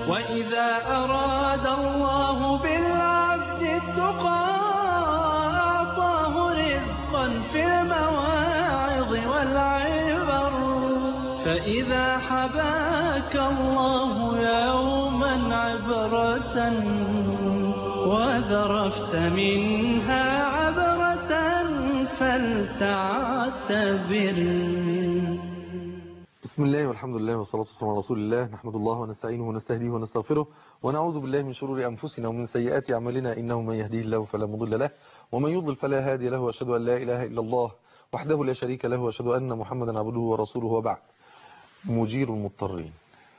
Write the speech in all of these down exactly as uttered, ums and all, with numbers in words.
وإذا أراد الله بالعبد التقى أعطاه رزقا في المواعظ والعبر. فإذا حباك الله يوما عبرة وذرفت منها عبرة فلتعتبر. بسم الله والحمد لله والصلاة والسلام على رسول الله. نحمد الله ونستعينه ونستهديه ونستغفره ونعوذ بالله من شرور أنفسنا ومن سيئات أعمالنا، إنه من يهديه الله فلا مضل له ومن يضلل فلا هادي له، وأشهد أن لا إله إلا الله وحده لا شريك له، وأشهد أن محمدا عبده ورسوله. وبعد، مجير المضطرين.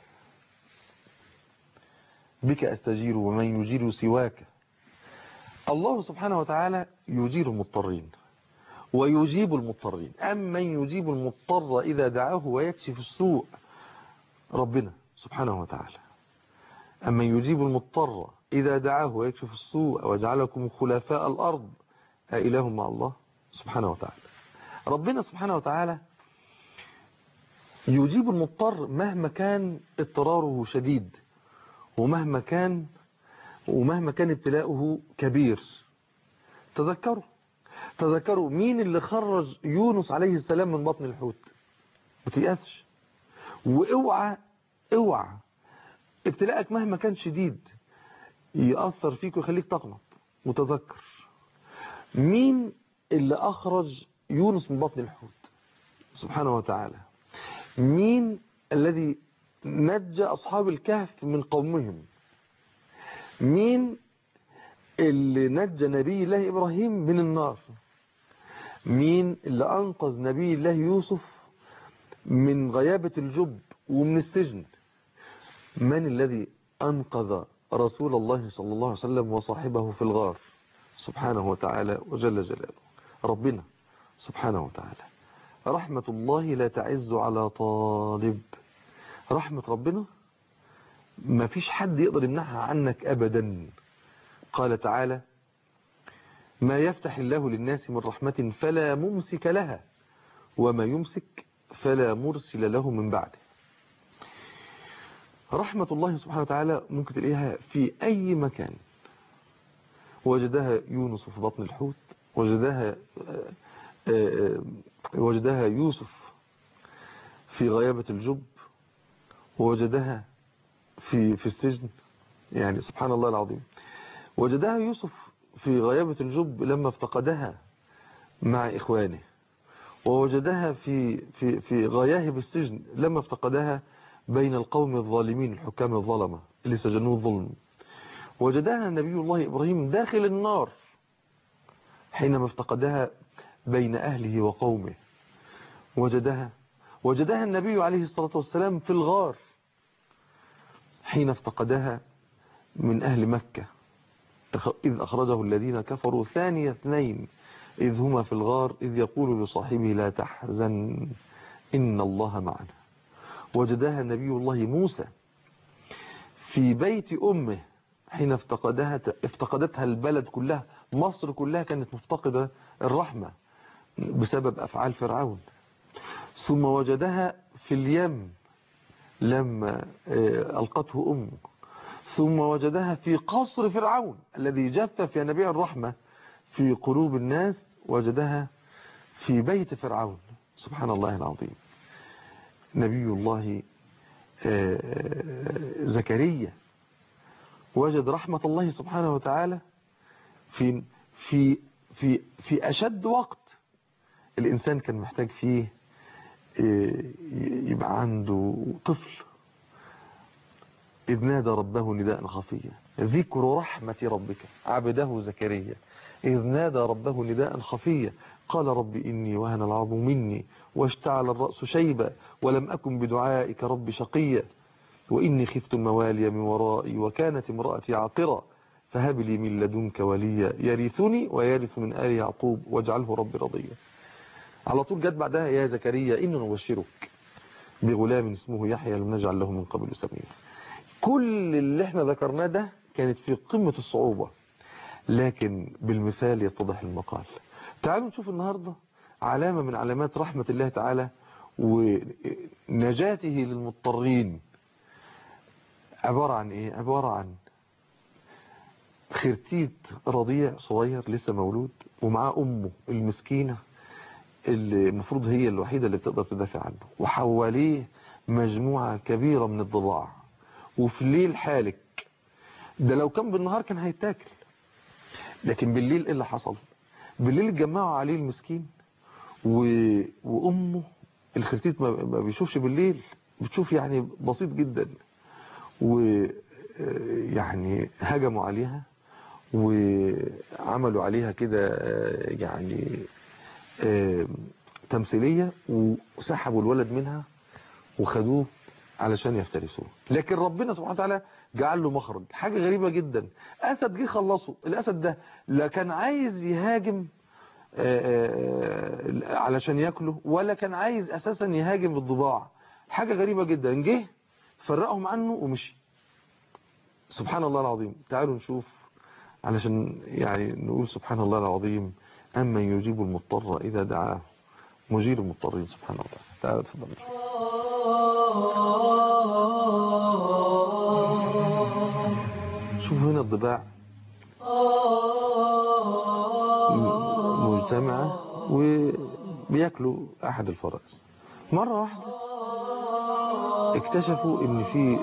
بك أستجير ومن يجير سواك. الله سبحانه وتعالى يجير المضطرين ويجيب المضطرين. أمن يجيب المضطر إذا دعاه ويكشف السوء؟ ربنا سبحانه وتعالى. أمن يجيب المضطر إذا دعاه ويكشف السوء وجعلكم خلفاء الأرض أإله مع الله سبحانه وتعالى. ربنا سبحانه وتعالى يجيب المضطر مهما كان اضطراره شديد، ومهما كان ومهما كان ابتلاؤه كبير. تذكروا تذكروا مين اللي خرج يونس عليه السلام من بطن الحوت؟ ما تيأسش، واوعى اوعى ابتلاءك مهما كان شديد يأثر فيك ويخليك تقنط. وتذكر مين اللي أخرج يونس من بطن الحوت؟ سبحانه وتعالى. مين الذي نجى أصحاب الكهف من قومهم؟ مين اللي نجى نبي الله إبراهيم من النار؟ مين اللي أنقذ نبي الله يوسف من غيابة الجب ومن السجن؟ من الذي أنقذ رسول الله صلى الله عليه وسلم وصاحبه في الغار؟ سبحانه وتعالى وجل جلاله. ربنا سبحانه وتعالى. رحمة الله لا تعز على طالب. رحمة ربنا ما فيش حد يقدر يمنعها عنك أبدا. قال تعالى: ما يفتح الله للناس من رحمة فلا ممسك لها وما يمسك فلا مرسل له من بعده. رحمة الله سبحانه وتعالى ممكن تلاقيها في أي مكان. وجدها يونس في بطن الحوت، وجدها وجدها يوسف في غيابة الجب، ووجدها في في السجن. يعني سبحان الله العظيم. وجدها يوسف في غيابة الجب لما افتقدها مع إخوانه، ووجدها في في في غياهب السجن لما افتقدها بين القوم الظالمين الحكام الظلمة اللي سجنوه الظلم. وجدها نبي الله إبراهيم داخل النار حينما افتقدها بين أهله وقومه. وجدها وجدها النبي عليه الصلاة والسلام في الغار حين افتقدها من أهل مكة، إذ أخرجه الذين كفروا ثاني اثنين إذ هما في الغار إذ يقول لصاحبه لا تحزن إن الله معنا. وجدها نبي الله موسى في بيت أمه حين افتقدها افتقدتها البلد كلها. مصر كلها كانت مفتقدة الرحمة بسبب أفعال فرعون. ثم وجدها في اليم لما ألقته أمه. ثم وجدها في قصر فرعون الذي جفف ينابيع الرحمة في قلوب الناس. وجدها في بيت فرعون. سبحان الله العظيم. نبي الله زكريا وجد رحمة الله سبحانه وتعالى في في في في أشد وقت الإنسان كان محتاج فيه يبقى عنده طفل. إذ نادى ربه نداء خفيا. ذكر رحمة ربك عبده زكريا إذ نادى ربه نداء خفيا قال رب إني وهن العظم مني واشتعل الرأس شيبا ولم أكن بدعائك رب شقيا وإني خفت الموالي من ورائي وكانت امرأتي عاقرا فهب لي من لدنك وليا يرثني ويرث من آل يعقوب واجعله ربي رضيا. على طول جت بعدها يا زكريا إننا نبشرك بغلام اسمه يحيى لم نجعل له من قبل سميا. كل اللي احنا ذكرناه ده كانت في قمة الصعوبة، لكن بالمثال يتضح المقال. تعالوا نشوف النهاردة علامة من علامات رحمة الله تعالى ونجاته للمضطرين. عبارة عن ايه؟ عبارة عن خرتيت رضيع صغير لسه مولود ومعاه امه المسكينة اللي المفروض هي الوحيدة اللي بتقدر تدافع عنه، وحواليه مجموعة كبيرة من الضباع، وفي ليل حالك. ده لو كان بالنهار كان هيتاكل، لكن بالليل ايه اللي حصل؟ بالليل اتجمعوا عليه المسكين و... وامه. الخرتيت ما... ما بيشوفش بالليل، بتشوف يعني بسيط جدا، ويعني هجموا عليها وعملوا عليها كده يعني تمثيلية، وسحبوا الولد منها وخدوه علشان يفترسوه. لكن ربنا سبحانه وتعالى جعل له مخرج. حاجة غريبة جدا، أسد جه خلصه. الأسد ده لا كان عايز يهاجم علشان ياكله، ولا كان عايز أساسا يهاجم الضباع. حاجة غريبة جدا، جه فرقهم عنه ومشي. سبحان الله العظيم. تعالوا نشوف علشان يعني نقول سبحان الله العظيم. أمن يجيب المضطر إذا دعاه، مجير المضطرين سبحانه وتعالى. تعالوا تفضل. شوفوا هنا الضباع مجتمعة وبياكلوا أحد الفرائس. مرة واحدة اكتشفوا ان في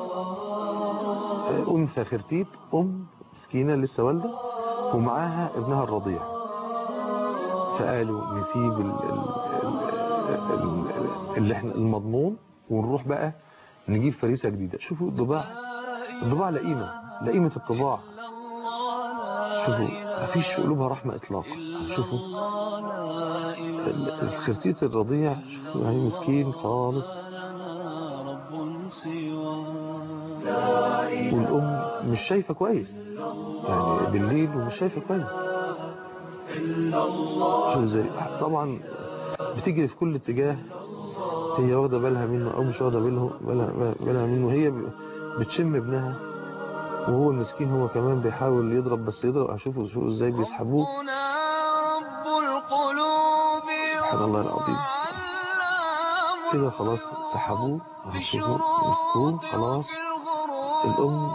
أنثى خرتيت، أم مسكينة لسه والدة ومعاها ابنها الرضيع. فقالوا نسيب ال ال اللي احنا المضمون ونروح بقى نجيب فريسة جديدة. شوفوا الضباع، الضباع لئيمة، لئيمة الطباع. شوفوا مفيش قلوبها رحمة إطلاقا. شوفوا الخرتيت الرضيع، شوفوا يعني مسكين خالص، والأم مش شايفة كويس، يعني بالليل ومش شايفة كويس. شوفوا ازاي طبعا بتجري في كل اتجاه، هي واخدة بالها منه أو مش واخدة بالها منه. هي بتشم ابنها، وهو المسكين هو كمان بيحاول يضرب، بس يضرب. اشوفوا شوفوا ازاي بيسحبوه. سبحان الله العظيم. كده خلاص سحبوه، شوفوا مسكوه خلاص. الام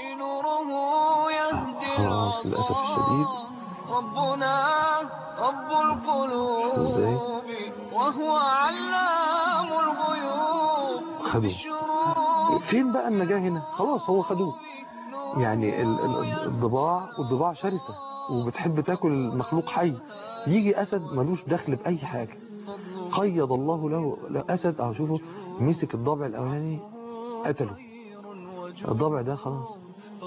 خلاص للاسف الشديد. ربنا رب القلوب ازاي وهو علام الغيوب. خدوه. فين بقى النجاة هنا؟ خلاص هو خدوه. يعني الضباع والضباع شرسة وبتحب تاكل المخلوق حي. يجي أسد ملوش دخل بأي حاجة، قيض الله له أسد. أهو شوفوا مسك الضبع الأولاني قتله، الضبع ده خلاص.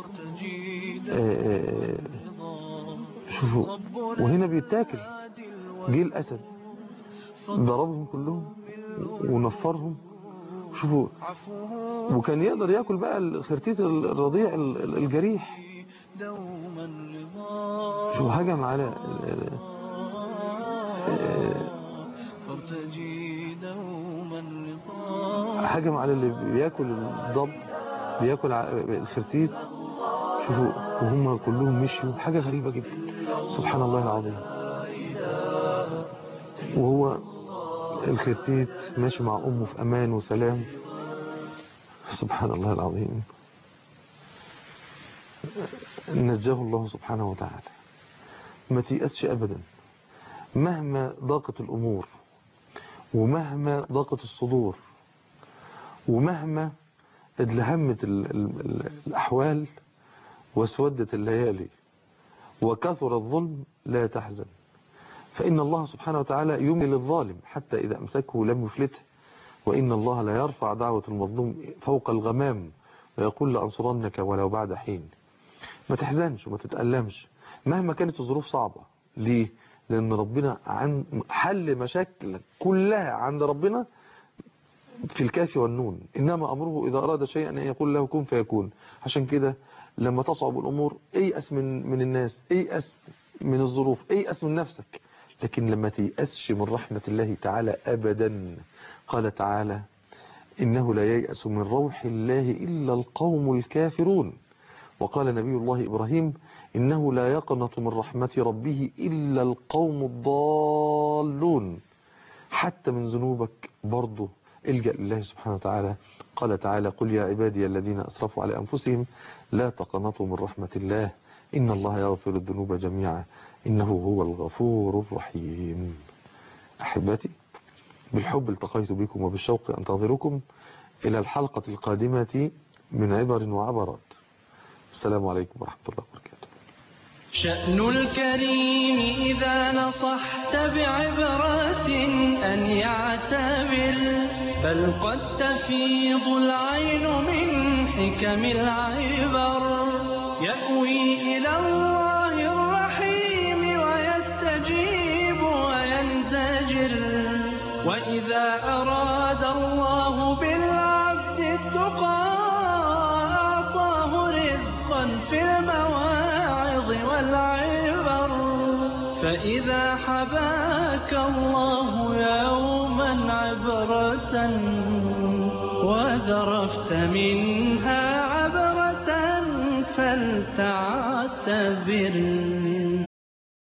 آآ شوفوا وهنا بيتاكل. جه الأسد ضربهم كلهم ونفرهم. شوفوا وكان يقدر ياكل بقى الخرتيت الرضيع الجريح. شو هجم على هجم على اللي بياكل الضب، بياكل الخرتيت. شوفوا وهم كلهم مشيوا. حاجة غريبة جدا سبحان الله العظيم. وهو الخرتيت ماشي مع أمه في أمان وسلام. سبحان الله العظيم. نجاه الله سبحانه وتعالى. ما تيأسش أبدا مهما ضاقت الأمور، ومهما ضاقت الصدور، ومهما ادلهمت الأحوال واسودت الليالي وكثر الظلم. لا تحزن، فإن الله سبحانه وتعالى يملي للظالم حتى إذا أمسكه لم يفلته، وإن الله لا يرفع دعوة المظلوم فوق الغمام ويقول لأنصرنك ولو بعد حين. ما تحزنش وما تتألمش مهما كانت الظروف صعبة. ليه؟ لأن ربنا عن حل مشاكل كلها عند ربنا في الكاف والنون. إنما أمره إذا أراد شيئا أن يقول له كن فيكون. عشان كده لما تصعب الأمور ايأس من من الناس، ايأس من الظروف، ايأس من نفسك، لكن لما تيأسش من رحمة الله تعالى أبدا. قال تعالى إنه لا ييأس من روح الله إلا القوم الكافرون. وقال نبي الله إبراهيم إنه لا يقنط من رحمة ربه إلا القوم الضالون. حتى من ذنوبك برضه الجأ لله سبحانه وتعالى. قال تعالى: قل يا عبادي الذين أسرفوا على أنفسهم لا تقنطوا من رحمة الله إن الله يغفر الذنوب جميعا إنه هو الغفور الرحيم. أحبتي، بالحب التقيت بكم وبالشوق أنتظركم إلى الحلقة القادمة من عبر وعبرات. السلام عليكم ورحمة الله وبركاته. شأن الكريم إذا نصحت بعبرة أن يعتبر، بل قد تفيض العين من حكم العبر، يأوي إلى الله الرحيم ويستجيب وينزجر. وإذا أراد الله بالعبد التقى أعطاه رزقا في المواعظ والعبر. فإذا حباك الله يوما عبرة وذرفت منها عبرة فلتعتبر.